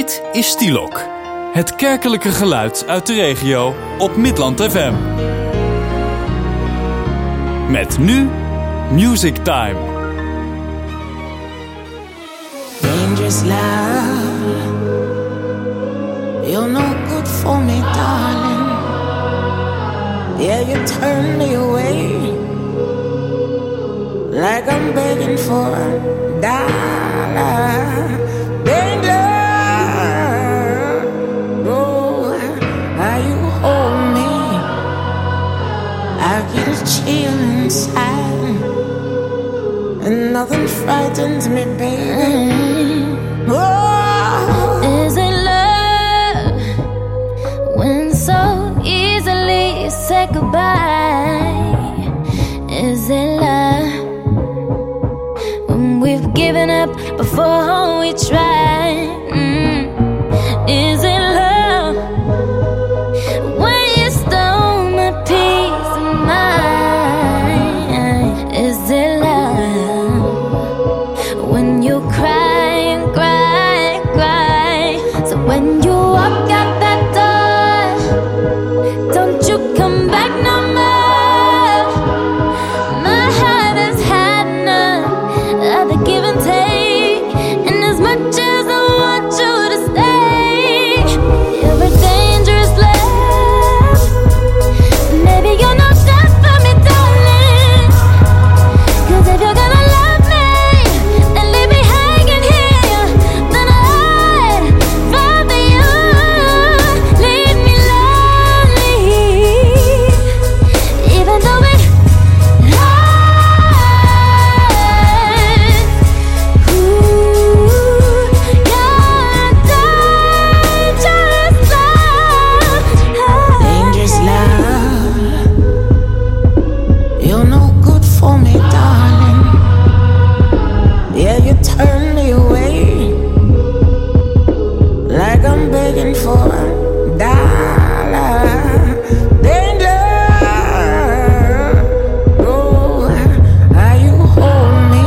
Dit is Stielok, het kerkelijke geluid uit de regio op Midland FM. Met nu Music Time. Dangerous love, you're no good for me, darling. Yeah, you turn me away like I'm begging for a dollar. Danger, oh, how you hold me, I get a chill inside, and nothing frightens me, baby. Oh. Is it love when so easily you say goodbye? Is it love when we've given up before we try? Is it love when you stole my peace of mind? Is it love when you cry and cry and cry? So when you walk out that door, don't you come back no more. My heart has had enough of the give and take, and as much as I want you to stay, you're a dangerous love. Maybe you're not that for me, darling. 'Cause if you're gonna love me and leave me hanging here, then I'd rather you leave me lonely. Even though it hurts, ooh, you're dangerous love. Dangerous love, you're no good for me, darling. Yeah, you turn me away like I'm begging for a dollar. Danger, oh, how you hold me,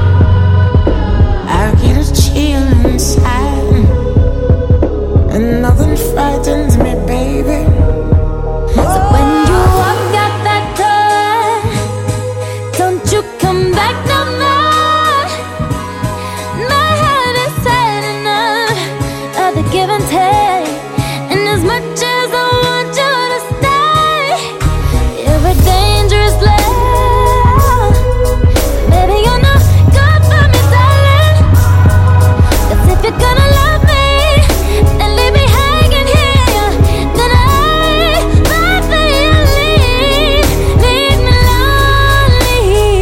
I get a chill inside, and nothing frightens me, baby. So when you walk out that door, don't you come back no more. My heart has had enough of the give and take, and as much as I want you to stay, you're a dangerous love. Baby, you're not good for me, darling. 'Cause if you're gonna love me and leave me hanging here, then I'd rather you leave me lonely.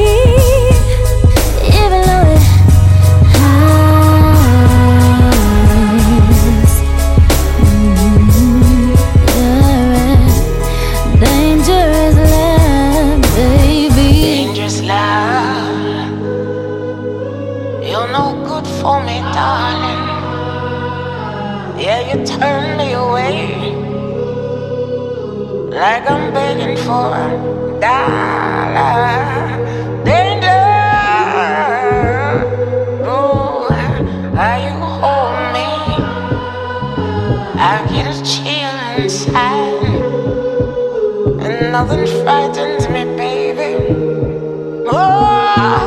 Even though it hurts, you're a dangerous love, baby. Dangerous love, you're no good for me, darling. Yeah, you turn me away like I'm begging for a dollar. Danger, oh, how you hold me, I get a chill inside, and nothing frightens me, baby. Oh.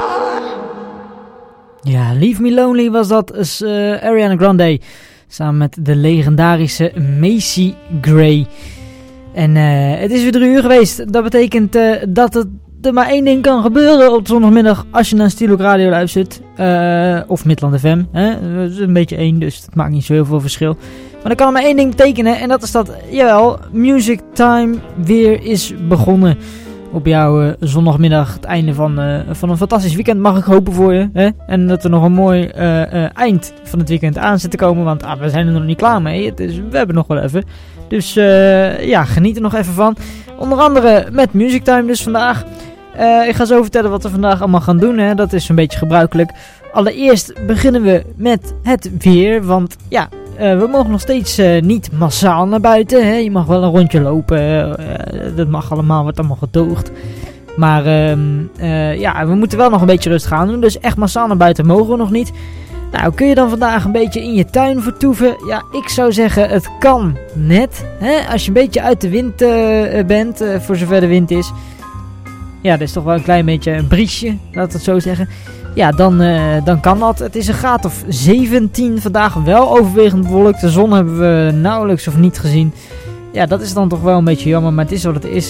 Ja, Leave Me Lonely was dat, Ariana Grande samen met de legendarische Macy Gray. En het is weer 3 uur geweest. Dat betekent dat er maar één ding kan gebeuren op zondagmiddag als je naar Stielok Radio luistert. Of Midland FM. Het is een beetje één, dus het maakt niet zo heel veel verschil. Maar dan kan er maar één ding betekenen. En dat is dat, jawel, Music Time weer is begonnen. Op jouw zondagmiddag, het einde van een fantastisch weekend, mag ik hopen voor je. Hè? En dat er nog een mooi eind van het weekend aan zit te komen. Want we zijn er nog niet klaar mee. We hebben nog wel even. Dus ja, geniet er nog even van. Onder andere met Music Time dus vandaag. Ik ga zo vertellen wat we vandaag allemaal gaan doen. Hè? Dat is een beetje gebruikelijk. Allereerst beginnen we met het weer. Want ja, we mogen nog steeds niet massaal naar buiten. Hè? Je mag wel een rondje lopen. Dat mag allemaal, wordt allemaal gedoogd. Maar ja, we moeten wel nog een beetje rustig aan doen. Dus echt massaal naar buiten mogen we nog niet. Nou, kun je dan vandaag een beetje in je tuin vertoeven? Ja, ik zou zeggen, het kan net. Hè? Als je een beetje uit de wind bent, voor zover de wind is. Ja, dat is toch wel een klein beetje een briesje, laat het zo zeggen. Ja, dan kan dat. Het is een graad of 17 vandaag, wel overwegend bewolkt. De zon hebben we nauwelijks of niet gezien. Ja, dat is dan toch wel een beetje jammer, maar het is wat het is.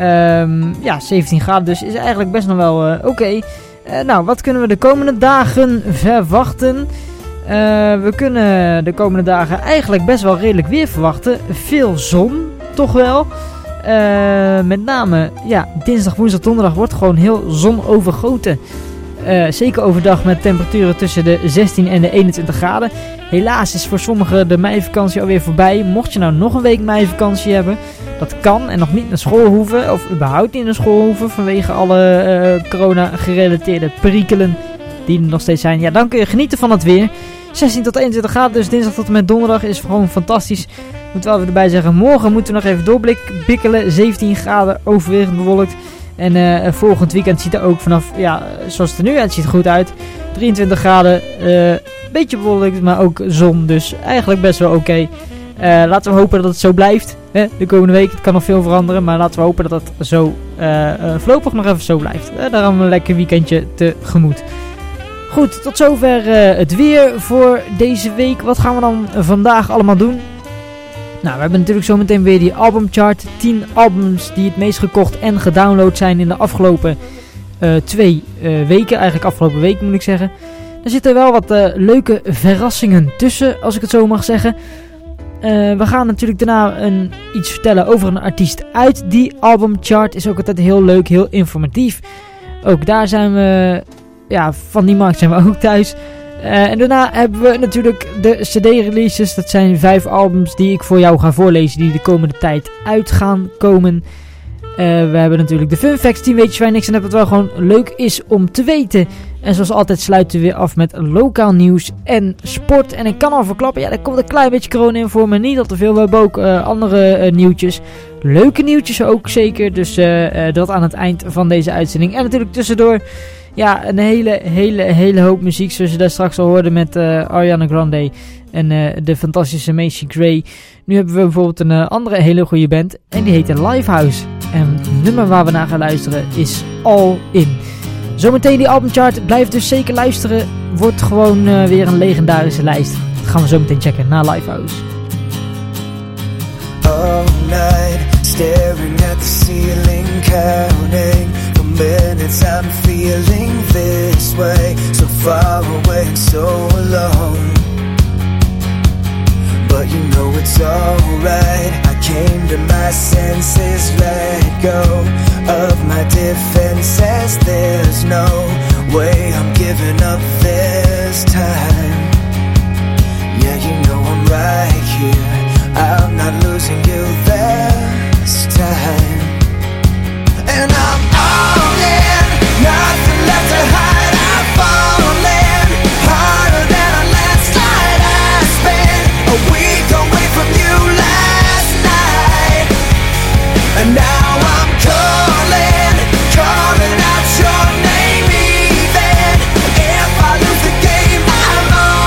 17 graden dus is eigenlijk best nog wel oké. Nou, wat kunnen we de komende dagen verwachten? We kunnen de komende dagen eigenlijk best wel redelijk weer verwachten. Veel zon, toch wel. Met name, ja, dinsdag, woensdag, donderdag wordt gewoon heel zonovergoten. Zeker overdag met temperaturen tussen de 16 en de 21 graden. Helaas is voor sommigen de meivakantie alweer voorbij. Mocht je nou nog een week meivakantie hebben, dat kan en nog niet naar school hoeven, of überhaupt niet naar school hoeven vanwege alle corona-gerelateerde perikelen die er nog steeds zijn. Ja, dan kun je genieten van het weer. 16 tot 21 graden, dus dinsdag tot en met donderdag is gewoon fantastisch. Moet wel even erbij zeggen, morgen moeten we nog even doorbikkelen. 17 graden, overwegend bewolkt. En volgend weekend ziet er ook vanaf, ja, zoals het er nu uitziet, goed uit. 23 graden, beetje bewolkt, maar ook zon, dus eigenlijk best wel oké. Laten we hopen dat het zo blijft, hè, de komende week. Het kan nog veel veranderen, maar laten we hopen dat het zo voorlopig nog even zo blijft. Daarom een lekker weekendje tegemoet. Goed, tot zover het weer voor deze week. Wat gaan we dan vandaag allemaal doen? Nou, we hebben natuurlijk zometeen weer die albumchart. 10 albums die het meest gekocht en gedownload zijn in de afgelopen 2 weken. Eigenlijk afgelopen week moet ik zeggen. Er zitten wel wat leuke verrassingen tussen, als ik het zo mag zeggen. We gaan natuurlijk daarna iets vertellen over een artiest uit die albumchart. Is ook altijd heel leuk, heel informatief. Ook daar zijn we, ja, van die markt zijn we ook thuis. En daarna hebben we natuurlijk de CD-releases. Dat zijn 5 albums die ik voor jou ga voorlezen, die de komende tijd uit gaan komen. We hebben natuurlijk de fun facts, 10 weetjes waar je niks aan hebt, wat wel gewoon leuk is om te weten. En zoals altijd sluiten we weer af met lokaal nieuws en sport. En ik kan al verklappen, ja, er komt een klein beetje corona in voor, maar niet al te veel. We hebben ook andere nieuwtjes. Leuke nieuwtjes ook zeker, dus dat aan het eind van deze uitzending. En natuurlijk tussendoor, ja, een hele hoop muziek, zoals je daar straks al hoorde met Ariana Grande en de fantastische Macy Gray. Nu hebben we bijvoorbeeld een andere hele goede band en die heet Lifehouse. En het nummer waar we naar gaan luisteren is All In. Zometeen die albumchart, blijf dus zeker luisteren. Wordt gewoon weer een legendarische lijst. Dat gaan we zo meteen checken na Lifehouse. All night, staring at the ceiling, counting the minutes I'm feeling this way. So far away and so alone. But you know it's alright. I came to my senses, let go of my defenses. There's no way I'm giving up this time. Yeah, you know I'm right here. I'm not losing you this time. And I'm all in, nothing left to hide. I'm falling harder than a landslide. I spent a week away from you last night, and now I'm calling out your name. Even if I lose the game, I'm on.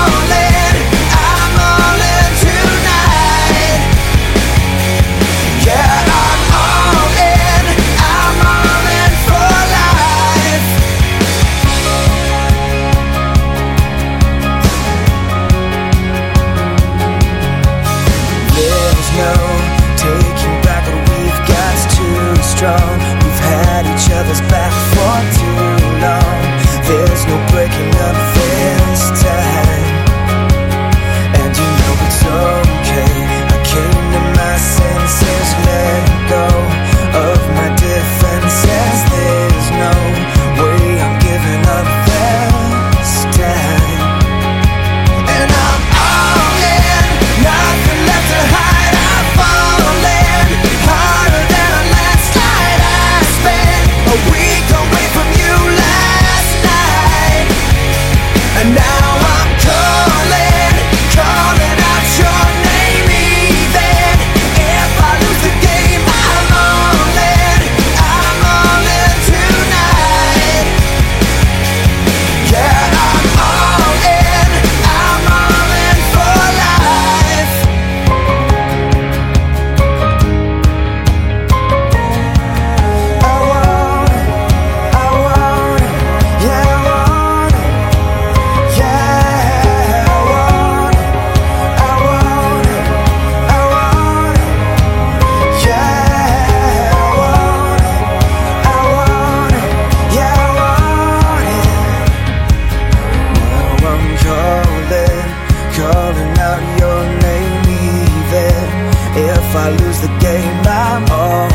out your name even. If I lose the game, I'm all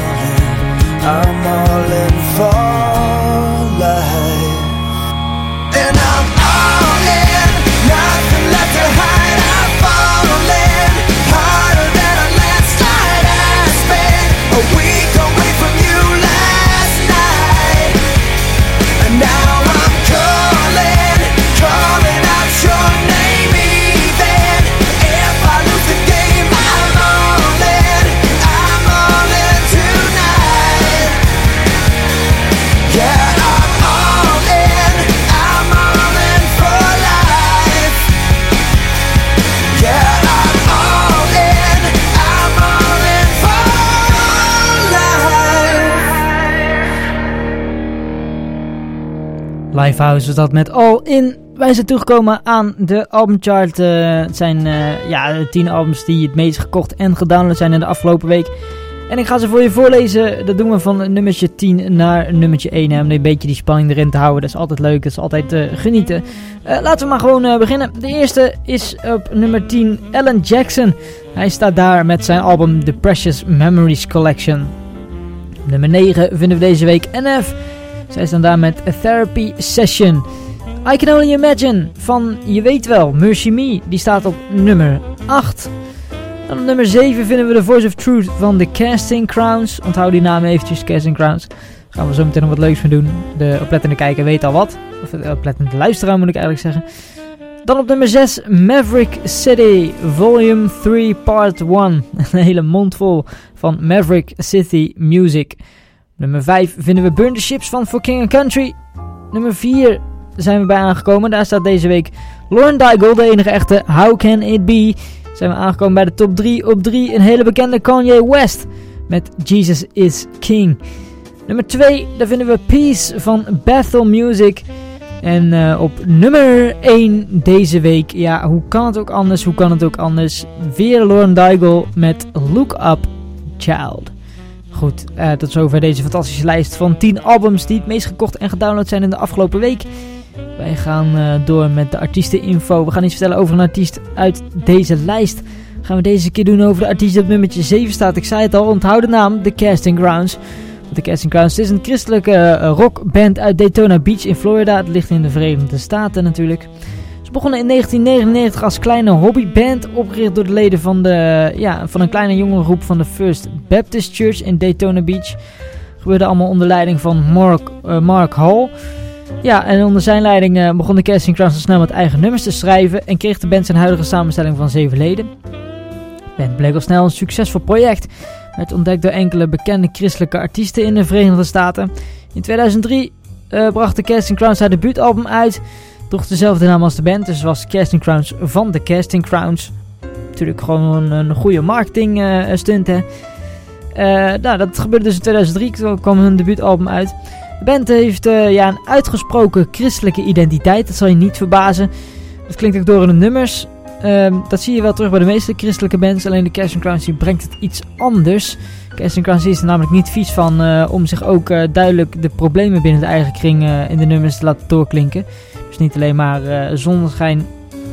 in for life. And I'm all in, nothing left to hide. I'm falling harder than a landslide. I spent a week away from you last night, and now I'm calling out your name even. If I lose the game, I'm all in tonight. Yeah, I'm all in for life. Yeah, I'm all in for life. Lifehouse was dat met All In. Wij zijn toegekomen aan de albumchart. Het zijn de 10 albums die het meest gekocht en gedownload zijn in de afgelopen week. En ik ga ze voor je voorlezen. Dat doen we van nummertje 10 naar nummertje 1. Om een beetje die spanning erin te houden. Dat is altijd leuk, dat is altijd genieten. Laten we maar gewoon beginnen. De eerste is op nummer 10, Alan Jackson. Hij staat daar met zijn album The Precious Memories Collection. Nummer 9 vinden we deze week NF. Zij staan daar met A Therapy Session. I Can Only Imagine van, je weet wel, Mercy Me. Die staat op nummer 8. En op nummer 7 vinden we The Voice of Truth van The Casting Crowns. Onthoud die naam eventjes, Casting Crowns. Daar gaan we zo meteen nog wat leuks van doen. De oplettende kijker weet al wat. Of de oplettende luisteraar moet ik eigenlijk zeggen. Dan op nummer 6 Maverick City Volume 3 Part 1. Een hele mond vol van Maverick City Music. Nummer 5 vinden we Burn the Ships van For King and Country. Nummer 4 zijn we bij aangekomen. Daar staat deze week Lauren Daigle, de enige echte How Can It Be. Zijn we aangekomen bij de top 3. Op 3 een hele bekende Kanye West met Jesus is King. Nummer 2, daar vinden we Peace van Bethel Music. En op nummer 1 deze week, ja, hoe kan het ook anders? Weer Lauren Daigle met Look Up Child. Goed, tot zover deze fantastische lijst van 10 albums die het meest gekocht en gedownload zijn in de afgelopen week. Wij gaan door met de artiesteninfo. We gaan iets vertellen over een artiest uit deze lijst. Gaan we deze keer doen over de artiest die op nummertje 7 staat. Ik zei het al, onthoud de naam, The Casting Crowns. The Casting Crowns is een christelijke rockband uit Daytona Beach in Florida. Het ligt in de Verenigde Staten natuurlijk. Ze begonnen in 1999 als kleine hobbyband, opgericht door de leden van een kleine jongerengroep van de First Baptist Church in Daytona Beach. Gebeurde allemaal onder leiding van Mark Hall. Ja, en onder zijn leiding begon de Casting Crowns snel met eigen nummers te schrijven en kreeg de band zijn huidige samenstelling van 7 leden. De band bleek al snel een succesvol project. Werd ontdekt door enkele bekende christelijke artiesten in de Verenigde Staten. In 2003 bracht de Casting Crowns haar debuutalbum uit. Droeg dezelfde naam als de band, dus was Casting Crowns van de Casting Crowns. Natuurlijk gewoon een goede marketing stunt, hè. Dat gebeurde dus in 2003, toen kwam hun debuutalbum uit. De band heeft een uitgesproken christelijke identiteit, dat zal je niet verbazen. Dat klinkt ook door in de nummers. Dat zie je wel terug bij de meeste christelijke bands, alleen de Casting Crowns die brengt het iets anders. Casting Crowns is er namelijk niet vies van om zich ook duidelijk de problemen binnen de eigen kring in de nummers te laten doorklinken. Dus niet alleen maar zonneschijn,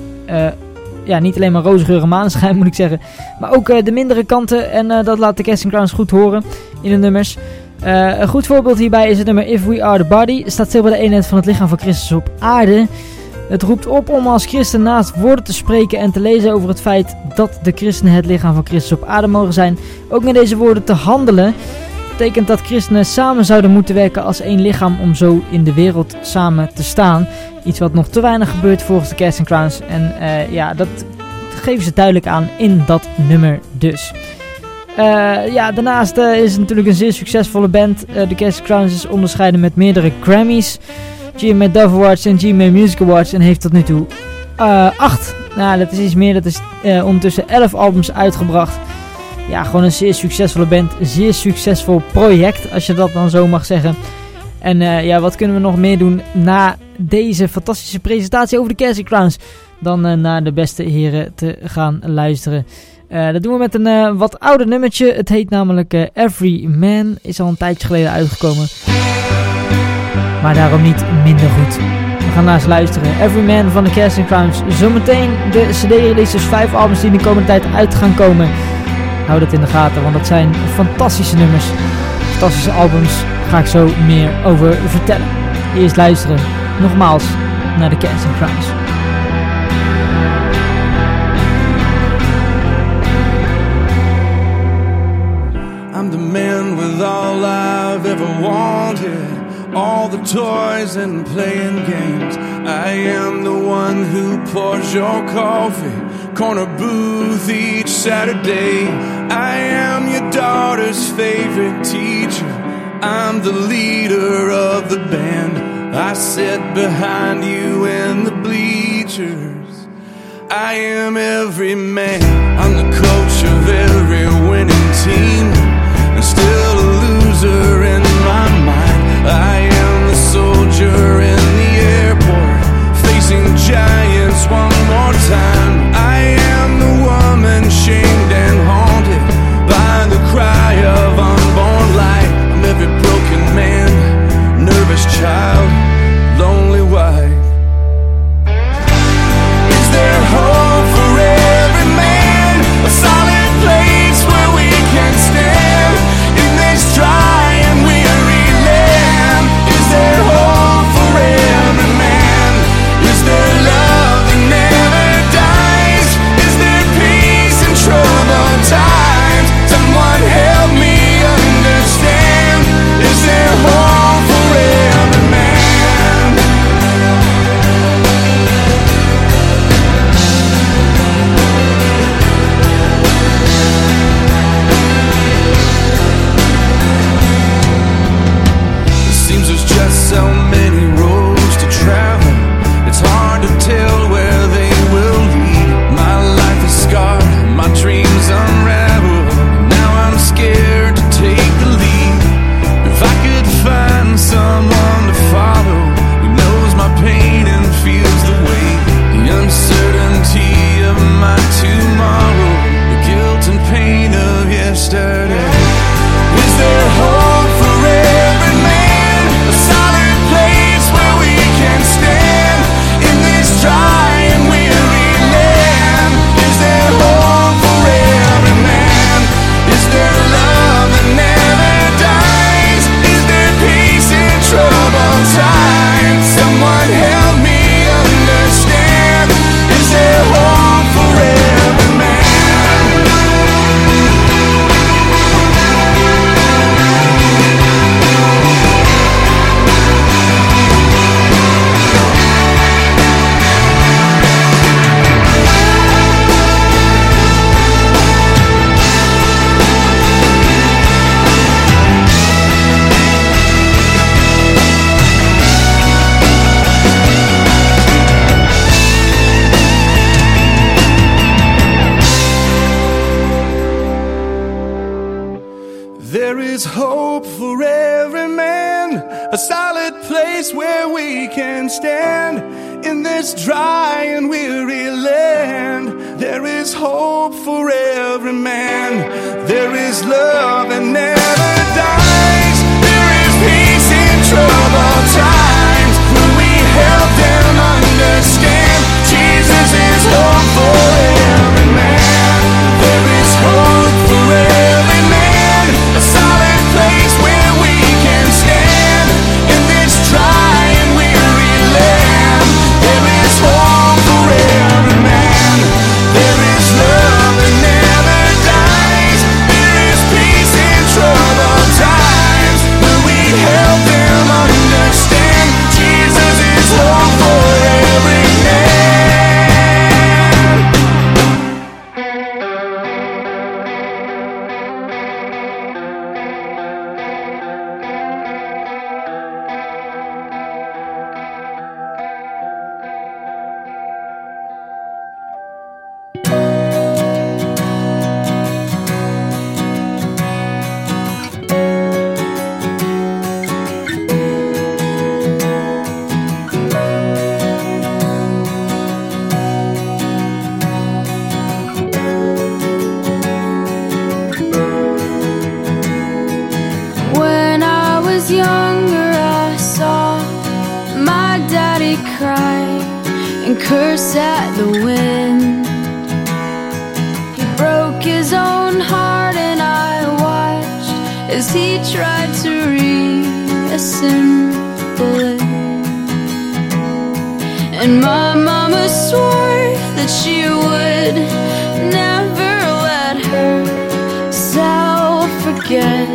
niet alleen maar roze geur en maneschijn moet ik zeggen, maar ook de mindere kanten en dat laat de Casting Crowns goed horen in de nummers. Een goed voorbeeld hierbij is het nummer If We Are The Body. Staat stil bij de eenheid van het lichaam van Christus op aarde. Het roept op om als christen naast woorden te spreken en te lezen over het feit dat de christenen het lichaam van Christus op aarde mogen zijn. Ook met deze woorden te handelen. Dat betekent dat christenen samen zouden moeten werken als één lichaam om zo in de wereld samen te staan. Iets wat nog te weinig gebeurt volgens de Casting Crowns. En dat geven ze duidelijk aan in dat nummer dus. Daarnaast is het natuurlijk een zeer succesvolle band. De Casting Crowns is onderscheiden met meerdere Grammys, GMA Dove Awards en GMA Music Awards en heeft tot nu toe 8. Nou, dat is iets meer. Dat is ondertussen 11 albums uitgebracht. Ja, gewoon een zeer succesvolle band. Een zeer succesvol project, als je dat dan zo mag zeggen. En wat kunnen we nog meer doen na deze fantastische presentatie over de Casting Crowns dan naar de beste heren te gaan luisteren. Dat doen we met een wat ouder nummertje. Het heet namelijk Every Man. Is al een tijdje geleden uitgekomen. Maar daarom niet minder goed. We gaan naar eens luisteren. Every Man van de Casting Crowns. Zometeen de CD-releases, 5 albums die in de komende tijd uit gaan komen. Hou dat in de gaten, want dat zijn fantastische nummers. Fantastische albums. Daar ga ik zo meer over vertellen. Eerst luisteren, nogmaals, naar de Casting Crowns. I'm the man with all I've ever wanted, all the toys and playing games. I am the one who pours your coffee, corner booth each Saturday. I am your daughter's favorite teacher, I'm the leader of the band. I sit behind you in the bleachers. I am every man, I'm the coach of every winning team, and still a loser in my mind. I am the soldier in the airport, facing giants one more time. I am the woman shamed and haunted by the cry of unborn life. I'm every broken man, nervous child, lonely wife. Is there hope for every man? A solid place where we can stand in this dry and weary land. Is there hope for every man? Is there love that never dies? Is there peace in troubled times? Someone help me understand. Is there hope for every man? So many roads to travel, it's hard to tell where they will lead. My life is scarred, my dreams unravel. Now I'm scared to take the lead. If I could find someone to follow who knows my pain and feels the weight, the uncertainty of my tomorrow, the guilt and pain of yesterday. Is there hope for every man? A solid place where we can stand in this dry and weary land. Is there hope for every man? Is there love that never dies? Is there peace in troubled times? Someone help me understand. Is there hope for every man? There is hope for every man, a solid place where we can stand in this dry and weary land. There is hope for every man. There is love that never dies. There is peace in troubled times when we help them understand. Jesus is hope for every man. There is hope for every man, a solid place where we can stand in this dry and weary land. There is hope for every man. There is love that never dies. There is peace in trouble. and curse at the wind. He broke his own heart and I watched as he tried to reassemble it. And my mama swore that she would never let herself forget.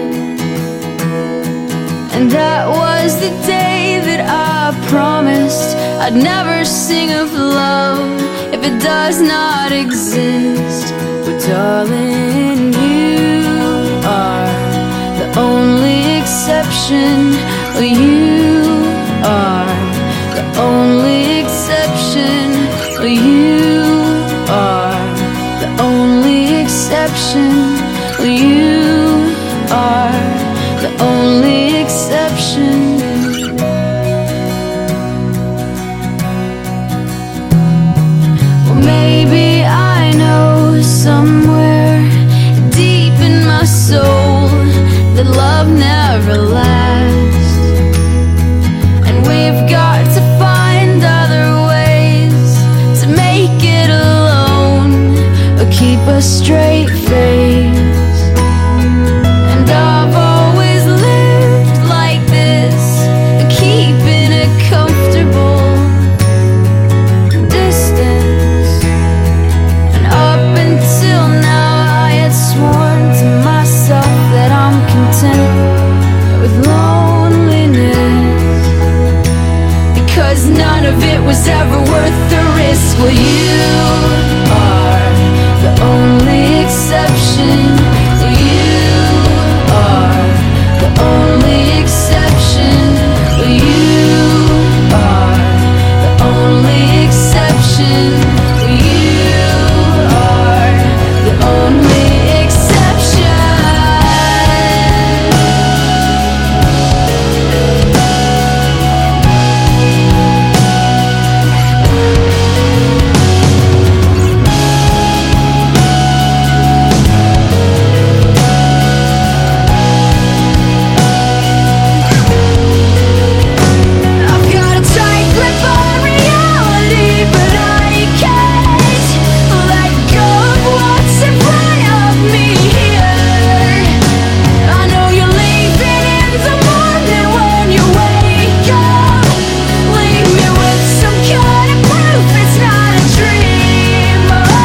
And that was the day that I promised I'd never sing of love if it does not exist. But darling, you are the only exception. You are the only exception. You are the only exception. You are the only exception. Well, maybe I know somewhere deep in my soul that love never lasts, and we've got to find other ways to make it alone or keep a straight face. And I've always lived like this, keeping a comfortable distance. And up until now I had sworn to myself that I'm content with loneliness, because none of it was ever worth the risk. Well, you are the only exception. You are the only exception. You are the only exception. You are the only exception. I've got a tight grip on reality, but I can't let go of what's in front of me here. I know you're leaving in the morning when you wake up. Leave me with some kind of proof it's not a dream.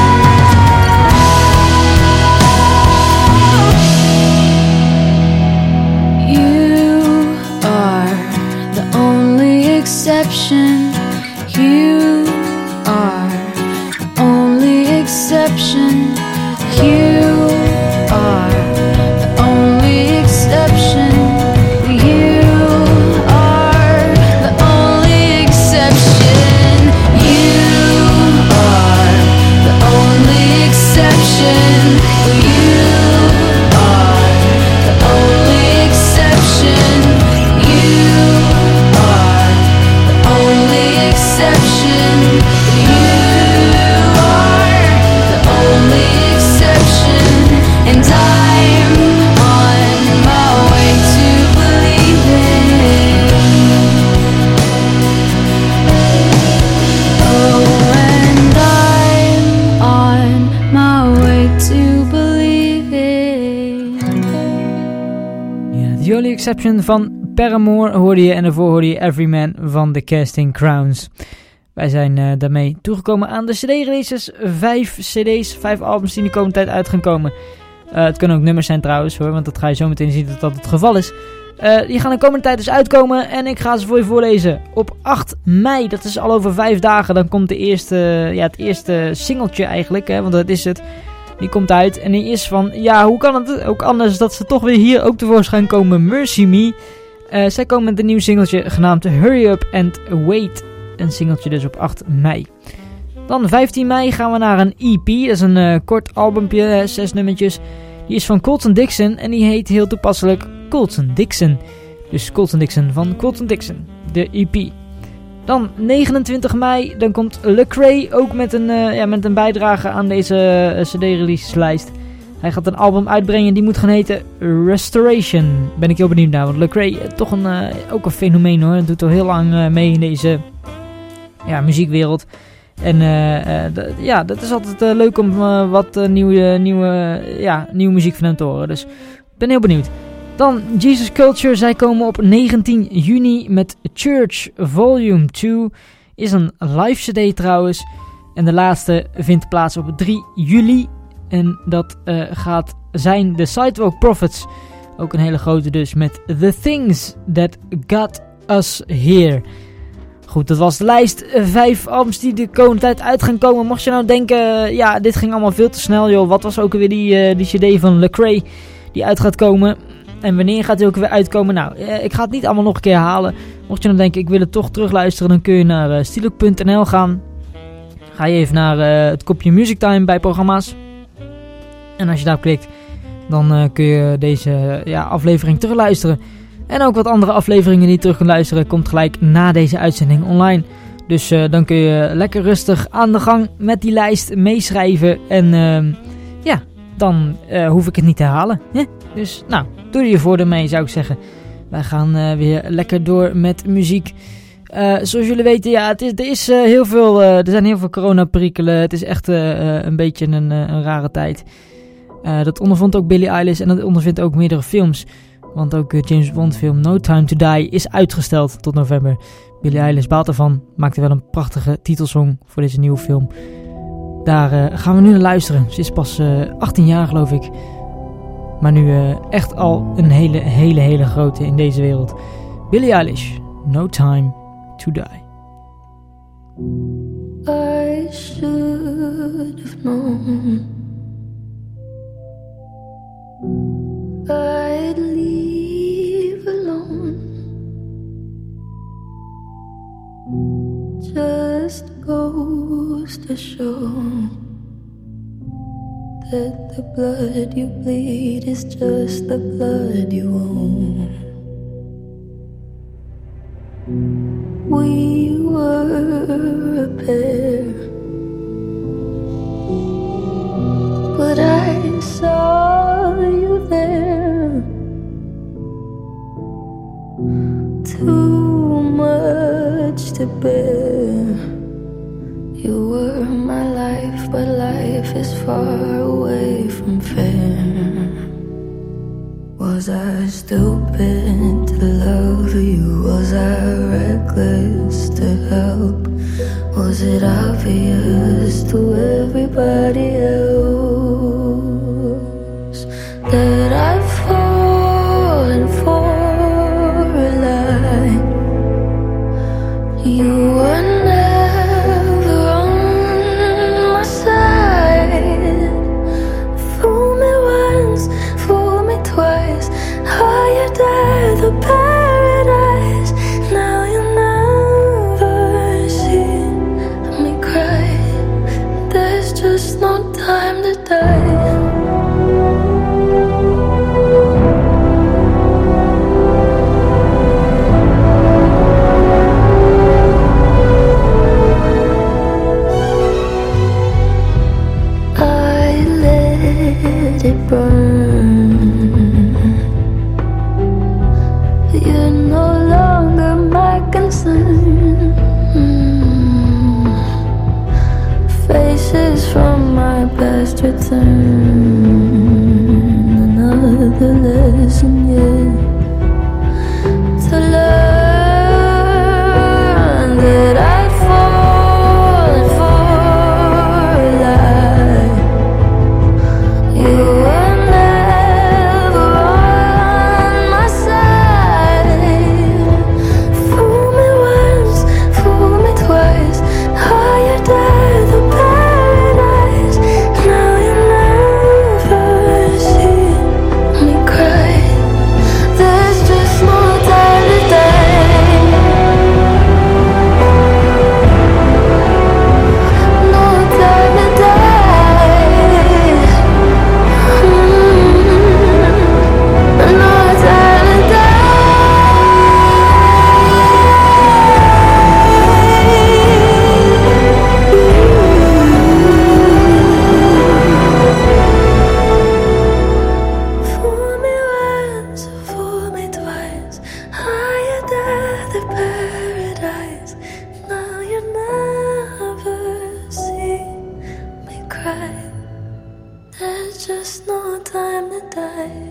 You are the only exception. You are the only exception. You are the only exception. You are the only exception. You are the only exception. You are the only exception. You are the only exception. You are the only exception. And I'm on my way to believing. Oh, and I'm on my way to believing. Ja, The Only Exception van Paramore hoorde je en daarvoor hoorde je Everyman van The Casting Crowns. Wij zijn daarmee toegekomen aan de CD-releases. 5 CD's, 5 albums die in de komende tijd uit gaan komen. Het kunnen ook nummers zijn trouwens hoor, want dat ga je zo meteen zien dat dat het geval is. Die gaan de komende tijd dus uitkomen en ik ga ze voor je voorlezen. Op 8 mei, dat is al over 5 dagen, dan komt het eerste singeltje eigenlijk, hè, want dat is het. Die komt uit en die is van, ja, hoe kan het ook anders dat ze toch weer hier ook tevoorschijn komen, Mercy Me. Zij komen met een nieuw singeltje genaamd Hurry Up and Wait. Een singeltje dus op 8 mei. Dan 15 mei gaan we naar een EP. Dat is een kort albumpje, 6 nummertjes. Die is van Colton Dixon en die heet heel toepasselijk Colton Dixon. Dus Colton Dixon van Colton Dixon, de EP. Dan 29 mei, dan komt Lecrae ook met een bijdrage aan deze CD-releaseslijst. Hij gaat een album uitbrengen die moet gaan heten Restoration. Ben ik heel benieuwd naar, want Lecrae toch ook een fenomeen hoor. Hij doet al heel lang mee in deze muziekwereld. En dat is altijd leuk om wat nieuwe muziek van hem te horen. Dus ik ben heel benieuwd. Dan Jesus Culture. Zij komen op 19 juni met Church Volume 2. Is een live cd trouwens. En de laatste vindt plaats op 3 juli. En dat gaat zijn de Sidewalk Prophets. Ook een hele grote dus met The Things That Got Us Here. Goed, dat was de lijst. 5 albums die de komende tijd uit gaan komen. Mocht je nou denken, dit ging allemaal veel te snel joh. Wat was ook weer die cd van Lecrae die uit gaat komen? En wanneer gaat die ook weer uitkomen? Nou, ik ga het niet allemaal nog een keer halen. Mocht je dan denken, ik wil het toch terugluisteren, dan kun je naar Stilo.nl gaan. Ga je even naar het kopje Music Time bij programma's. En als je daarop klikt, dan kun je deze aflevering terugluisteren. En ook wat andere afleveringen die je terug kunt luisteren, komt gelijk na deze uitzending online. Dus dan kun je lekker rustig aan de gang met die lijst meeschrijven. En dan hoef ik het niet te herhalen. Dus nou, doe er je voordeel mee zou ik zeggen. Wij gaan weer lekker door met muziek. Zoals jullie weten, er zijn heel veel coronaperikelen. Het is echt een beetje een rare tijd. Dat ondervond ook Billie Eilish en dat ondervindt ook meerdere films. Want ook James Bond film No Time to Die is uitgesteld tot november. Billie Eilish baalt ervan, maakte wel een prachtige titelsong voor deze nieuwe film. Daar gaan we nu naar luisteren. Ze is pas 18 jaar geloof ik. Maar nu echt al een hele grote in deze wereld. Billie Eilish, No Time to Die. I should have known I'd leave alone. Just goes to show that the blood you bleed is just the blood you own. We were a pair, but I saw you there. Too much to bear. You were my life, but life is far away from fair. Was I stupid to love you? Was I reckless to help? Was it obvious to everybody else that I've fallen for a lie? You were never on my side. Fool me once, fool me twice. Higher than the paradise. Now you never see me cry. There's just no time to die. I let it burn. You're no longer my concern. Faces from my past return. Another lesson yet to learn that I'd fallen for a lie. You were never on my side. Fool me once, fool me twice. Higher than the paradise. Now you never see me cry. There's just no time to die. No time to die. There's just no time to die.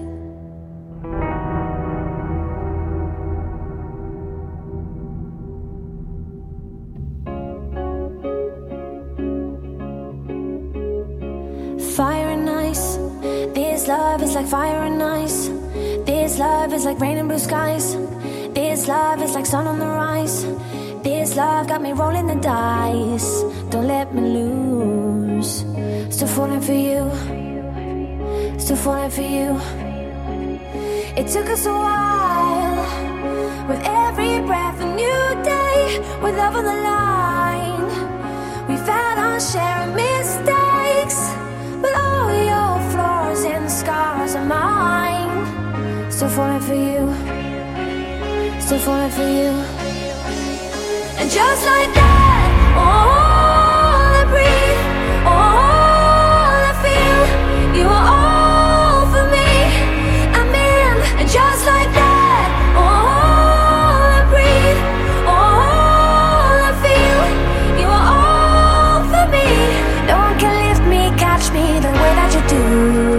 Fire and ice. This love is like fire and ice. This love is like rain and blue skies. This love is like sun on the rise. This love got me rolling the dice. Don't let me lose. Still falling for you. Still falling for you. It took us a while. With every breath a new day. With love on the line. We've had our share of mistakes. But all your flaws and scars are mine. Still falling for you. Still falling for you. And just like that, all I breathe, all I feel, you are all for me. I'm in. And just like that, all I breathe, all I feel, you are all for me. No one can lift me, catch me the way that you do.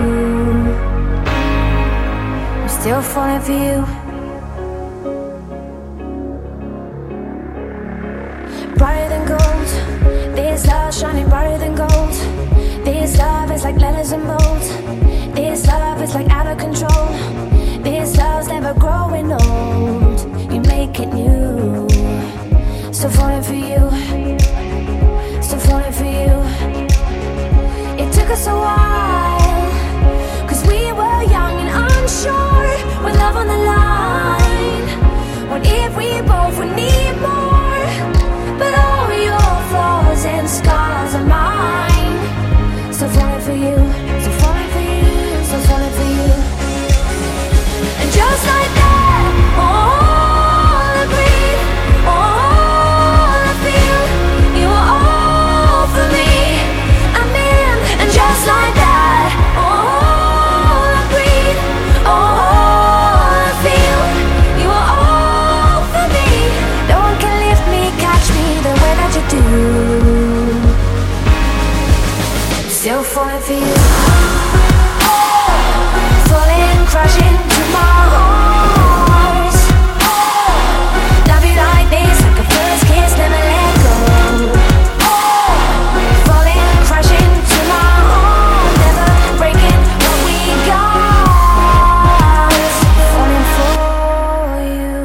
I'm still falling for you. Brighter than gold. This love shining brighter than gold. This love is like letters in bold. This love is like out of control. This love's never growing old. You make it new. Still falling for you. Still falling for you. It took us a while, 'cause we were young and unsure. With love on the line. What if we both would need more? But all your flaws and scars are mine. Still falling for you. Still falling for you. Still falling for you. And just like that, all I breathe, all I feel, you are all for me. I'm in. And just like that, all I breathe, all I feel, you are all for me. No one can lift me, catch me the way that you do. Still falling for you. Falling, crashing to my arms. Love you like this, like a first kiss, never let go. Falling, crashing to my arms, never breaking what we got. Falling for you.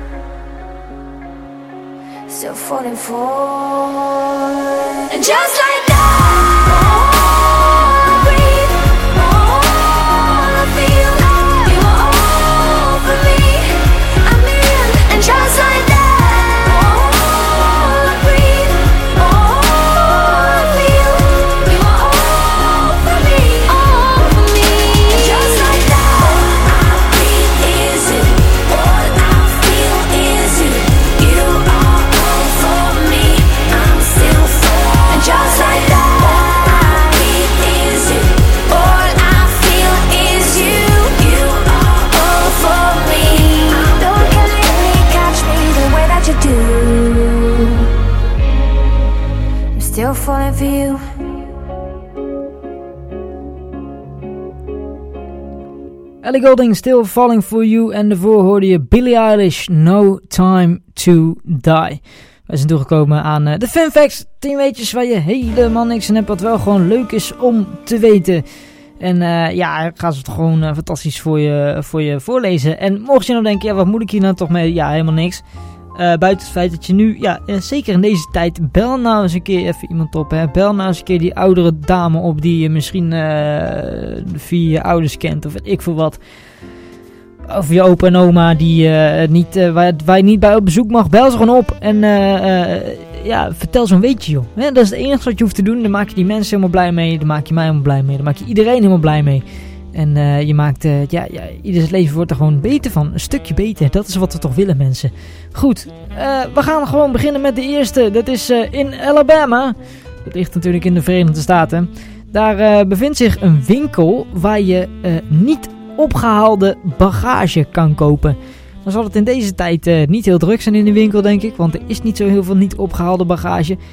Still falling for. And just like that, all I breathe, all I feel, you are all for me. I'm in. And just like that, all I breathe, all I feel, you are all for me. All for me. And just like that, all I breathe is you. All I feel is you. You are all for me. I'm still for. And just like that, all I breathe is you. All I feel is you. You are all for me. Don't can let me, catch me the way that you do. I'm still falling for you. Ellie Goulding, Still Falling For You. En daarvoor hoorde je Billie Eilish, No Time To Die. Wij zijn toegekomen aan de Fun Facts. 10 weetjes waar je helemaal niks aan hebt, wat wel gewoon leuk is om te weten. En ja, ik ga ze toch gewoon fantastisch voor je voorlezen. En mocht je nou denken, ja, wat moet ik hier nou toch mee? Ja, helemaal niks. Buiten het feit dat je nu, ja, zeker in deze tijd, bel nou eens een keer even iemand op. Hè. Bel nou eens een keer die oudere dame op die je misschien via je ouders kent of weet ik veel wat. Of je opa en oma die waar je niet bij op bezoek mag. Bel ze gewoon op en ja, vertel zo'n weetje, joh. Hè, dat is het enige wat je hoeft te doen. Dan maak je die mensen helemaal blij mee. Dan maak je mij helemaal blij mee. Dan maak je iedereen helemaal blij mee. En je maakt, ieders leven wordt er gewoon beter van. Een stukje beter. Dat is wat we toch willen, mensen. Goed, we gaan gewoon beginnen met de eerste. Dat is in Alabama. Dat ligt natuurlijk in de Verenigde Staten. Daar bevindt zich een winkel waar je niet opgehaalde bagage kan kopen. Dan zal het in deze tijd niet heel druk zijn in de winkel, denk ik. Want er is niet zo heel veel niet opgehaalde bagage.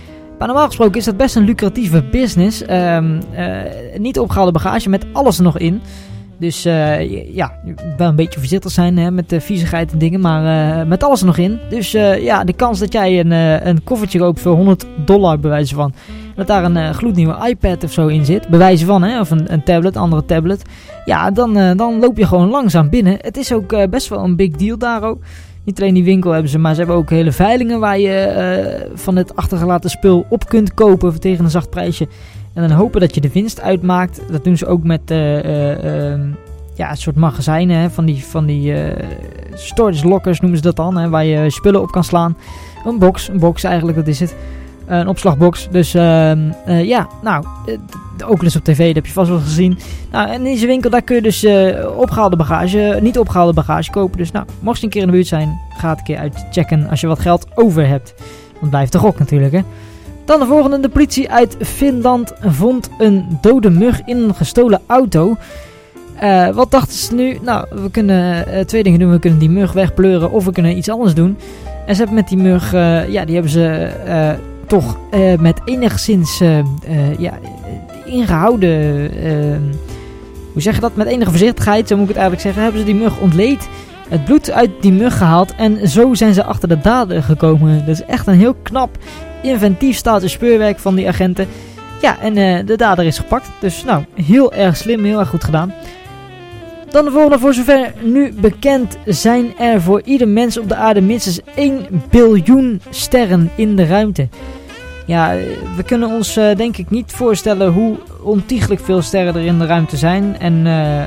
Maar normaal gesproken is dat best een lucratieve business. Niet opgehaalde bagage met alles er nog in. Dus wel een beetje voorzichtig zijn hè, met de viezigheid en dingen, maar met alles er nog in. Dus de kans dat jij een koffertje koopt voor $100 bewijzen van, dat daar een gloednieuwe iPad of zo in zit, bewijzen van, hè, of een tablet, andere tablet. Ja, dan loop je gewoon langzaam binnen. Het is ook best wel een big deal daar ook. Niet alleen die winkel hebben ze, maar ze hebben ook hele veilingen waar je van het achtergelaten spul op kunt kopen tegen een zacht prijsje. En dan hopen dat je de winst uitmaakt. Dat doen ze ook met een soort magazijnen, hè, van die storage lockers noemen ze dat dan, hè, waar je spullen op kan slaan. Een box eigenlijk, dat is het. Een opslagbox. Dus de Oculus op tv, dat heb je vast wel gezien. Nou, en in deze winkel, daar kun je dus niet opgehaalde bagage kopen. Dus nou, mocht je een keer in de buurt zijn, ga het een keer uitchecken als je wat geld over hebt. Want blijft toch ook natuurlijk, hè. Dan de volgende. De politie uit Finland vond een dode mug in een gestolen auto. Wat dachten ze nu? Nou, we kunnen 2 dingen doen. We kunnen die mug wegpleuren of we kunnen iets anders doen. En ze hebben met die mug, die hebben ze toch met enigszins ingehouden, hoe zeg je dat? Met enige voorzichtigheid, zo moet ik het eigenlijk zeggen, hebben ze die mug ontleed. Het bloed uit die mug gehaald en zo zijn ze achter de dader gekomen. Dat is echt een heel knap, inventief staaltje speurwerk van die agenten. Ja, en de dader is gepakt. Dus nou, heel erg slim, heel erg goed gedaan. Dan de volgende. Voor zover nu bekend zijn er voor ieder mens op de aarde minstens 1 biljoen sterren in de ruimte. Ja, we kunnen ons denk ik niet voorstellen hoe ontiegelijk veel sterren er in de ruimte zijn. En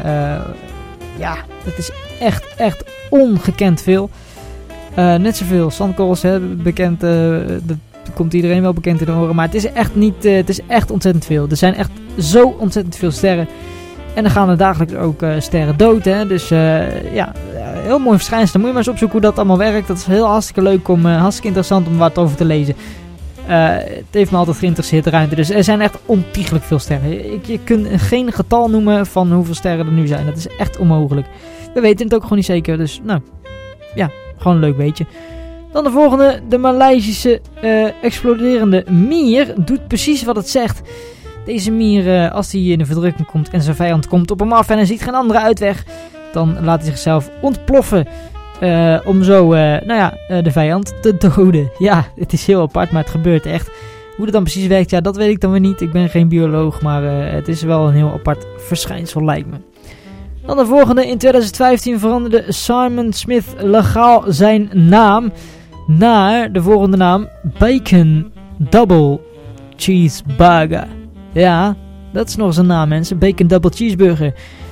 dat is echt ongekend veel. Net zoveel zandkorrels, hè, bekend, dat komt iedereen wel bekend in de oren. Maar het is echt niet, het is echt ontzettend veel. Er zijn echt zo ontzettend veel sterren. En dan gaan er dagelijks ook sterren dood. Hè? Dus heel mooi verschijnsel. Dan moet je maar eens opzoeken hoe dat allemaal werkt. Dat is heel hartstikke leuk hartstikke interessant om wat over te lezen. Het heeft me altijd geïnteresseerd, de ruimte. Dus er zijn echt ontiegelijk veel sterren. Je kunt geen getal noemen van hoeveel sterren er nu zijn. Dat is echt onmogelijk. We weten het ook gewoon niet zeker. Dus nou, ja, gewoon een leuk beetje. Dan de volgende. De Maleisische exploderende mier doet precies wat het zegt. Deze mier, als hij in de verdrukking komt en zijn vijand komt op hem af en hij ziet geen andere uitweg, dan laat hij zichzelf ontploffen om zo de vijand te doden. Ja, het is heel apart, maar het gebeurt echt. Hoe dat dan precies werkt, ja, dat weet ik dan weer niet. Ik ben geen bioloog, maar het is wel een heel apart verschijnsel, lijkt me. Dan de volgende. In 2015 veranderde Simon Smith legaal zijn naam naar de volgende naam: Bacon Double Cheeseburger. Ja, dat is nog eens een naam, mensen. Bacon Double Cheeseburger.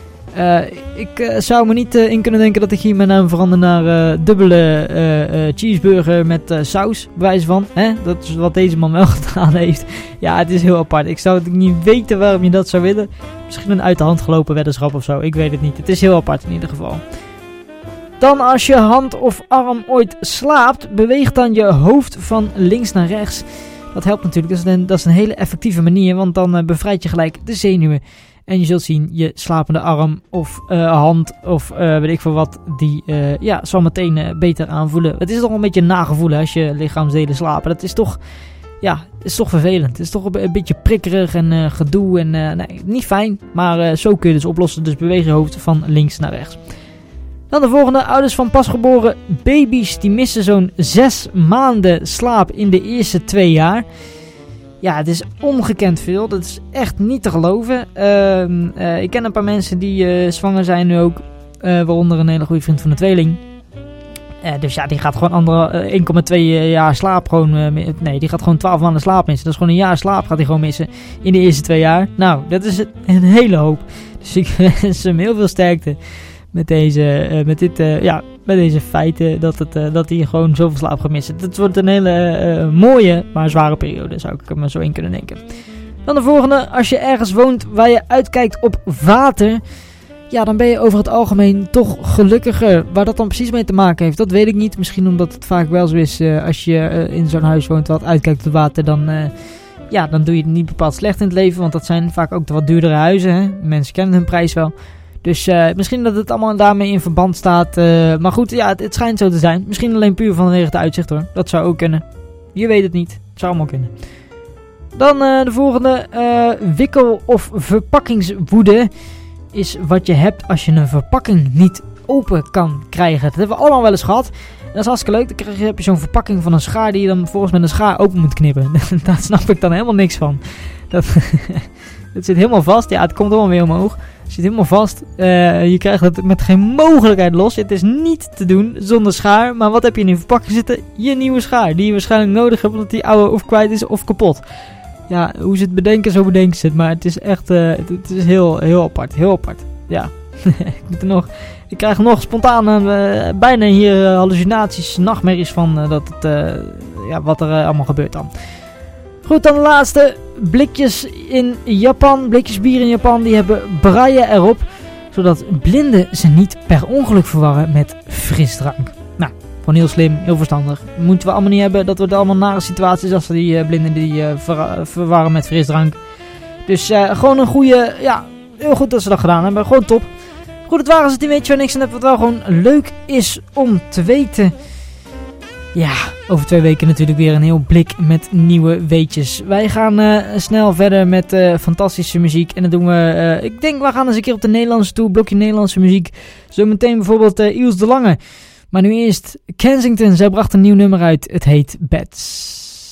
Ik zou me niet in kunnen denken dat ik hier mijn naam verander naar dubbele cheeseburger met saus, bewijs van. Hè? Dat is wat deze man wel gedaan heeft. Ja, het is heel apart. Ik zou het niet weten waarom je dat zou willen. Misschien een uit de hand gelopen weddenschap of zo. Ik weet het niet. Het is heel apart in ieder geval. Dan als je hand of arm ooit slaapt, beweegt dan je hoofd van links naar rechts. Dat helpt natuurlijk, dat is een hele effectieve manier, want dan bevrijd je gelijk de zenuwen. En je zult zien, je slapende arm of hand of weet ik veel wat, die zal meteen beter aanvoelen. Het is toch een beetje een nagevoel als je lichaamsdelen slapen. Dat is toch, het is toch vervelend. Het is toch een beetje prikkerig en gedoe en nee, niet fijn. Maar zo kun je dus oplossen, dus beweeg je hoofd van links naar rechts. Dan de volgende. Ouders van pasgeboren baby's die missen zo'n 6 maanden slaap in de eerste 2 jaar. Ja, het is ongekend veel. Dat is echt niet te geloven. Ik ken een paar mensen die zwanger zijn nu ook. Waaronder een hele goede vriend van de tweeling. Dus ja, die gaat gewoon 1,2 jaar slaap gewoon... die gaat gewoon 12 maanden slaap missen. Dat is gewoon een jaar slaap gaat hij gewoon missen in de eerste 2 jaar. Nou, dat is een hele hoop. Dus ik wens hem heel veel sterkte met deze feiten dat hij gewoon zoveel slaap gaat missen. Het wordt een hele mooie, maar zware periode, zou ik er maar zo in kunnen denken. Dan de volgende. Als je ergens woont waar je uitkijkt op water, ja, dan ben je over het algemeen toch gelukkiger. Waar dat dan precies mee te maken heeft, dat weet ik niet. Misschien omdat het vaak wel zo is, als je in zo'n huis woont wat uitkijkt op het water, dan doe je het niet bepaald slecht in het leven, want dat zijn vaak ook de wat duurdere huizen. Hè? Mensen kennen hun prijs wel. Dus misschien dat het allemaal daarmee in verband staat. Maar goed, ja, het schijnt zo te zijn. Misschien alleen puur vanwege het uitzicht hoor. Dat zou ook kunnen. Je weet het niet. Het zou allemaal kunnen. Dan de volgende. Wikkel- of verpakkingswoede is wat je hebt als je een verpakking niet open kan krijgen. Dat hebben we allemaal wel eens gehad. En dat is hartstikke leuk. Dan heb je zo'n verpakking van een schaar die je dan volgens met een schaar open moet knippen. Daar snap ik dan helemaal niks van. Het zit helemaal vast. Ja, het komt allemaal weer omhoog. Het zit helemaal vast. Je krijgt het met geen mogelijkheid los. Het is niet te doen zonder schaar. Maar wat heb je in die verpakking zitten? Je nieuwe schaar. Die je waarschijnlijk nodig hebt omdat die oude of kwijt is of kapot. Ja, hoe ze het bedenken, zo bedenken ze het. Maar het is echt het is heel apart. Heel apart. Ja. Ik krijg nog spontaan bijna hier hallucinaties, nachtmerries van wat er allemaal gebeurt dan. Goed, dan de laatste. Blikjes in Japan. Blikjes bier in Japan. Die hebben braille erop. Zodat blinden ze niet per ongeluk verwarren met frisdrank. Nou, gewoon heel slim. Heel verstandig. Moeten we allemaal niet hebben. Dat wordt allemaal nare situaties als die blinden die verwarren met frisdrank. Dus gewoon een goede... Ja, heel goed dat ze dat gedaan hebben. Gewoon top. Goed, het waren ze die weetjes waar niks aan heb. Wat wel gewoon leuk is om te weten. Ja, over 2 weken natuurlijk weer een heel blik met nieuwe weetjes. Wij gaan snel verder met fantastische muziek. En dat doen we, ik denk we gaan eens een keer op de Nederlandse toe. Blokje Nederlandse muziek. Zometeen bijvoorbeeld Iels de Lange. Maar nu eerst Kensington. Zij bracht een nieuw nummer uit. Het heet Beds.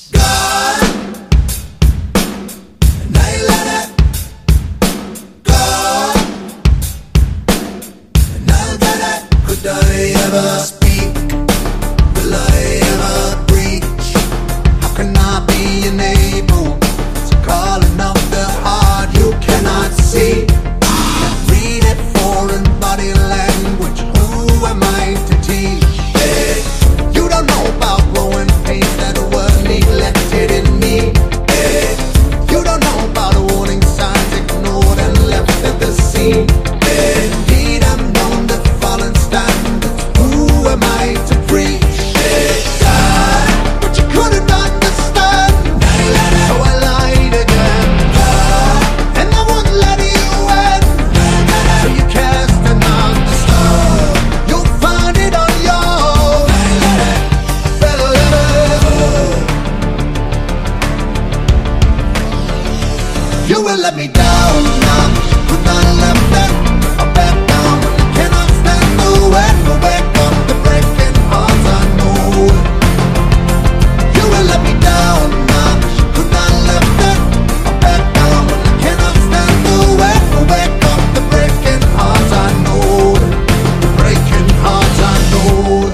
Could I ever speak? Will I ever preach? How can I be enabled to call enough the heart you cannot see? Can't read it, foreign body language. Who am I to teach? Hey, you don't know about growing pains that were neglected in me. Hey, you don't know about warning signs ignored and left at the scene. Hey, indeed I'm known to fall and stand. Who am I to preach? Hey, God, but you couldn't understand. So I lied again, and I wouldn't let you in. So you cast another stone. You'll find it on your better. You will let me down now. Could not left it. I back down when you cannot stand the way. Go back up the breaking hearts I know. You will let me down now. Could not left it. I back down when you cannot stand the way. Go back up the breaking hearts I know. The breaking hearts I know.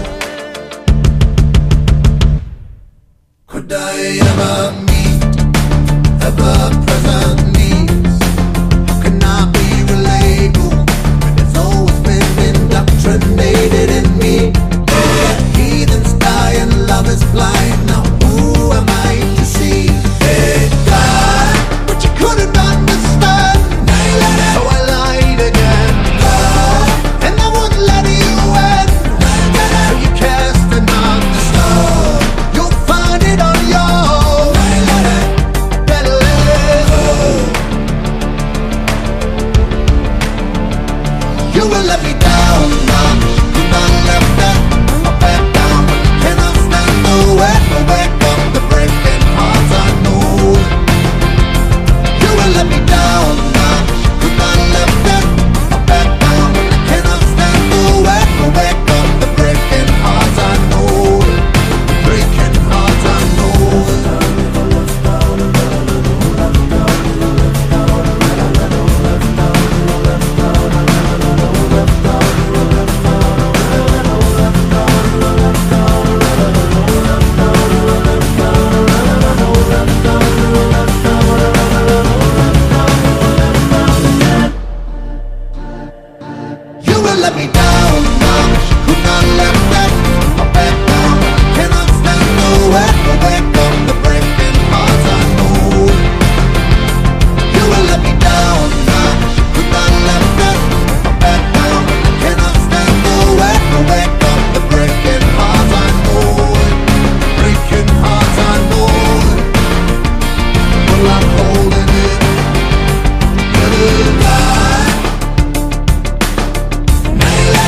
Could I ever meet ever present needs? How can I be relatable? It's always been indoctrinated in me. Heathens die and love is blind. Now who am I to see? Hey, God, but you couldn't understand. So I lied again, and I wouldn't let you in. So you cast another stone. You'll find it on your better. You will let me down now. Could not left it. I back down when you cannot stand the way. Go back up the breaking hearts I know. You will let me down now. Could not left it. I back down when you cannot stand the way. Go back up the breaking hearts I know. Breaking hearts I know. You will let me down now. Could not left it. I back down when you cannot stand the way. Go back up the breaking hearts I know. You will let me down now. Could not left it. I back down when you cannot stand the way. Go back up the breaking hearts I know. Breaking hearts I know. Well, I'm holding it. Get it right.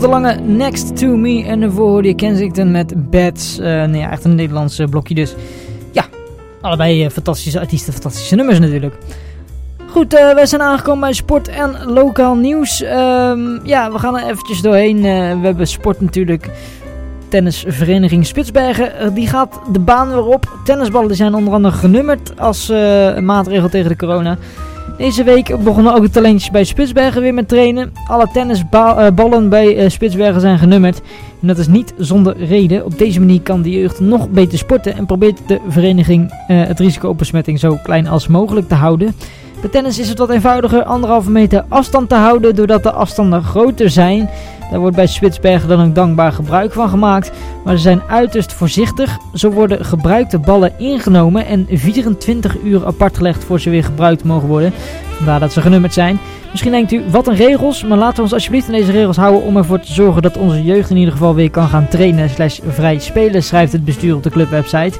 De Lange, Next to Me. En daarvoor hoorde je Kensington met Bats. Echt een Nederlands blokje dus. Ja, allebei fantastische artiesten, fantastische nummers natuurlijk. Goed, wij zijn aangekomen bij sport en lokaal nieuws. We gaan er eventjes doorheen. We hebben sport natuurlijk. Tennisvereniging Spitsbergen, die gaat de baan weer op. Tennisballen die zijn onder andere genummerd als maatregel tegen de corona. Deze week begonnen ook de talentjes bij Spitsbergen weer met trainen. Alle tennisballen bij Spitsbergen zijn genummerd. En dat is niet zonder reden. Op deze manier kan de jeugd nog beter sporten en probeert de vereniging het risico op besmetting zo klein als mogelijk te houden. Bij tennis is het wat eenvoudiger 1,5 meter afstand te houden doordat de afstanden groter zijn. Daar wordt bij Spitsbergen dan ook dankbaar gebruik van gemaakt. Maar ze zijn uiterst voorzichtig. Zo worden gebruikte ballen ingenomen en 24 uur apart gelegd voor ze weer gebruikt mogen worden. Vandaar dat ze genummerd zijn. Misschien denkt u, wat een regels, maar laten we ons alsjeblieft aan deze regels houden om ervoor te zorgen dat onze jeugd in ieder geval weer kan gaan trainen / vrij spelen, schrijft het bestuur op de clubwebsite.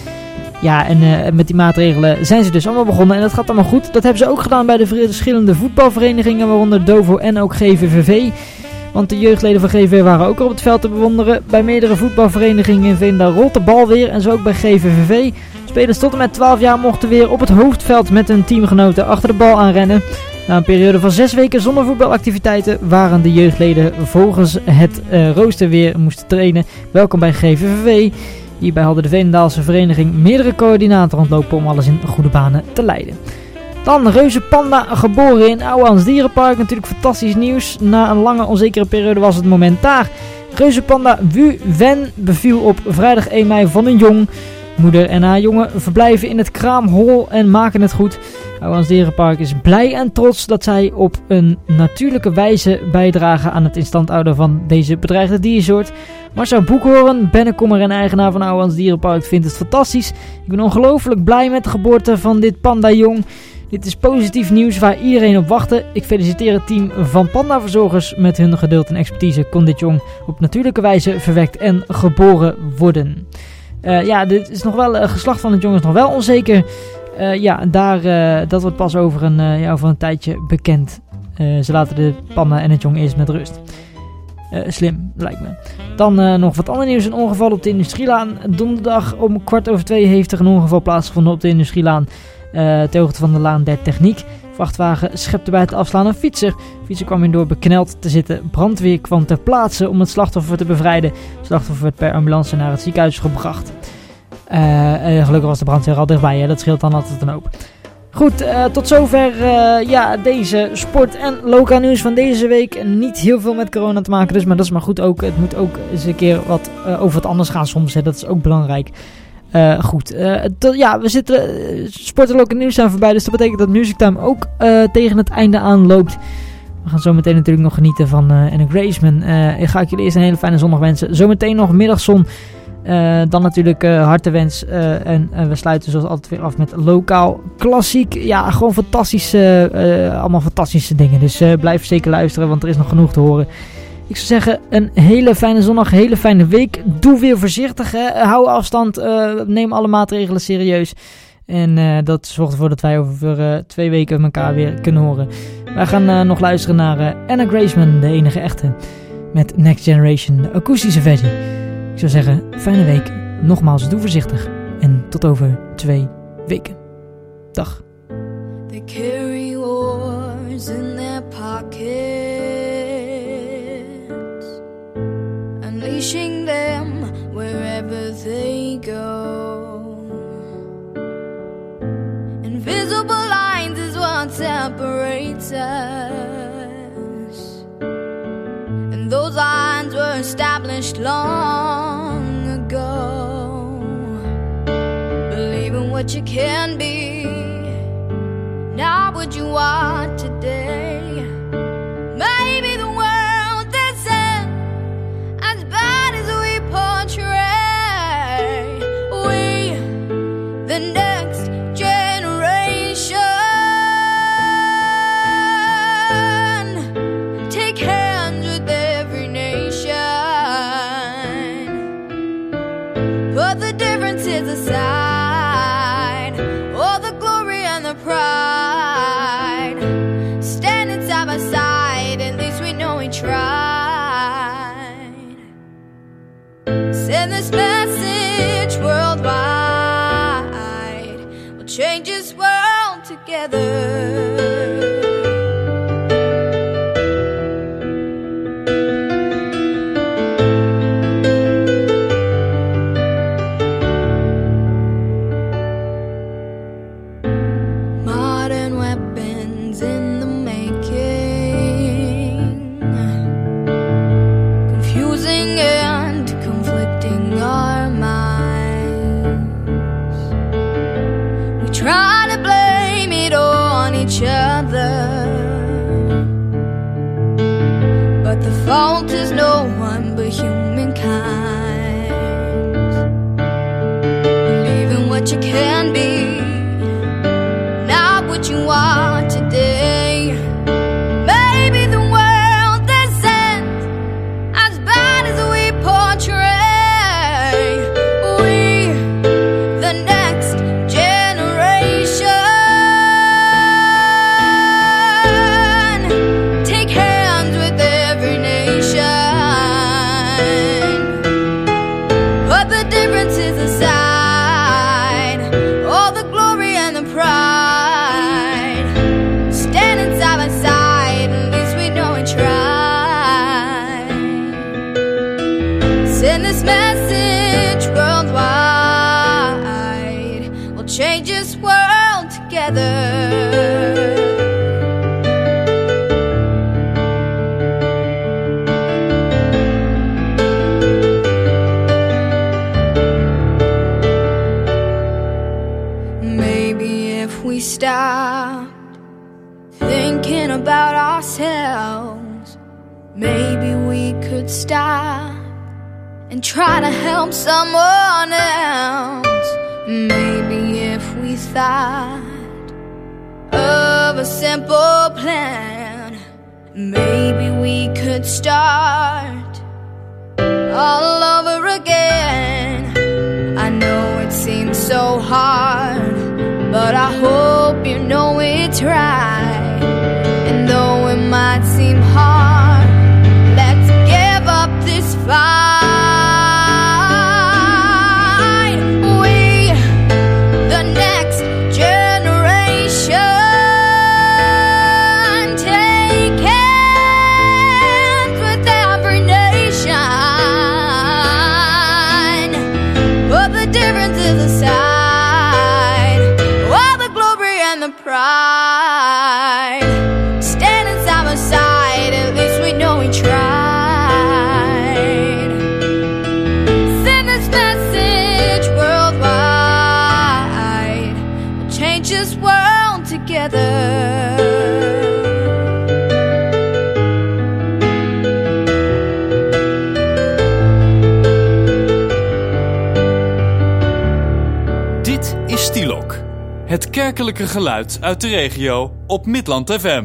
Ja, en met die maatregelen zijn ze dus allemaal begonnen en dat gaat allemaal goed. Dat hebben ze ook gedaan bij de verschillende voetbalverenigingen, waaronder Dovo en ook GVVV. Want de jeugdleden van GVV waren ook op het veld te bewonderen. Bij meerdere voetbalverenigingen in Veendam rolt de bal weer en zo ook bij GVVV. Spelers tot en met 12 jaar mochten weer op het hoofdveld met hun teamgenoten achter de bal aanrennen. Na een periode van 6 weken zonder voetbalactiviteiten waren de jeugdleden volgens het rooster weer moesten trainen. Welkom bij GVVV. Hierbij hadden de Veendaalse vereniging meerdere coördinatoren rondlopen om alles in goede banen te leiden. Dan reuzenpanda geboren in Ouwehands Dierenpark. Natuurlijk fantastisch nieuws. Na een lange onzekere periode was het moment daar. Reuzenpanda Wu Wen beviel op vrijdag 1 mei van een jong. Moeder en haar jongen verblijven in het kraamhol en maken het goed. Ouwehands Dierenpark is blij en trots dat zij op een natuurlijke wijze bijdragen aan het in stand houden van deze bedreigde diersoort. Marcel Boekhoorn, Bennekommer en eigenaar van Ouwehands Dierenpark, vindt het fantastisch. Ik ben ongelooflijk blij met de geboorte van dit panda-jong. Dit is positief nieuws waar iedereen op wachtte. Ik feliciteer het team van pandaverzorgers. Met hun geduld en expertise kon dit jong op natuurlijke wijze verwekt en geboren worden. Dit is nog wel, geslacht van het jong is nog wel onzeker. Dat wordt pas over een tijdje bekend. Ze laten de panda en het jong eerst met rust. Slim, lijkt me. Dan nog wat ander nieuws. Een ongeval op de Industrielaan. Donderdag om 2:15 heeft er een ongeval plaatsgevonden op de Industrielaan. Ter hoogte van de Laan der Techniek. Vrachtwagen schepte bij het afslaan een fietser. De fietser kwam door bekneld te zitten. Brandweer kwam ter plaatse om het slachtoffer te bevrijden. Het slachtoffer werd per ambulance naar het ziekenhuis gebracht. Gelukkig was de brandweer al dichtbij. Hè? Dat scheelt dan altijd een hoop. Goed, tot zover deze sport en lokaal nieuws van deze week. Niet heel veel met corona te maken dus, maar dat is maar goed ook. Het moet ook eens een keer wat over wat anders gaan soms. Hè? Dat is ook belangrijk. We zitten sport en lokaal nieuws zijn voorbij, dus dat betekent dat Music Time ook tegen het einde aanloopt. We gaan zo meteen natuurlijk nog genieten van Anna Graceman. Ga ik jullie eerst een hele fijne zondag wensen. Zometeen nog middagzon. Dan natuurlijk hartewens. En we sluiten zoals altijd weer af met lokaal klassiek. Ja, gewoon fantastische, allemaal fantastische dingen. Dus blijf zeker luisteren, want er is nog genoeg te horen. Ik zou zeggen, een hele fijne zondag, een hele fijne week. Doe weer voorzichtig, hè. Hou afstand, neem alle maatregelen serieus. En dat zorgt ervoor dat wij over 2 weken elkaar weer kunnen horen. Wij gaan nog luisteren naar Anna Graceman, de enige echte. Met Next Generation, de akoestische versie. Ik zou zeggen, fijne week. Nogmaals, doe voorzichtig. En tot over 2 weken. Dag. They carry wars in their pockets, unleashing them wherever they go. Invisible lines is what separates us, and those lines were established long ago. Believe in what you can be, not what you are today. Maybe the world isn't as bad as we portray. We, the next generation, take hands with every nation. Put the differences aside, all the glory and the pride. Standing side by side, at least we know we tried. this message worldwide. We'll change this world together. Fault is no one but humankind. Believing what you can be, not what you are today. Maybe the world isn't as bad as we portray. We, the next generation, take hands with every nation. Put the differences aside, all the glory and the pride. Standing side by side, at least we know we tried. Send this message worldwide. We'll change this world together. We stopped thinking about ourselves. Maybe we could stop and try to help someone else. Maybe if we thought of a simple plan, maybe we could start all over again. I know it seems so hard, but I hope you know it's right. And though it might seem hard, let's give up this fight. We, the next generation, take hands with every nation. Put the differences aside, pride. Standing side by side, at least we know we tried. Send this message worldwide. We'll change this world together. Dit is Stilok. Het kerkelijke geluid uit de regio op Midland FM.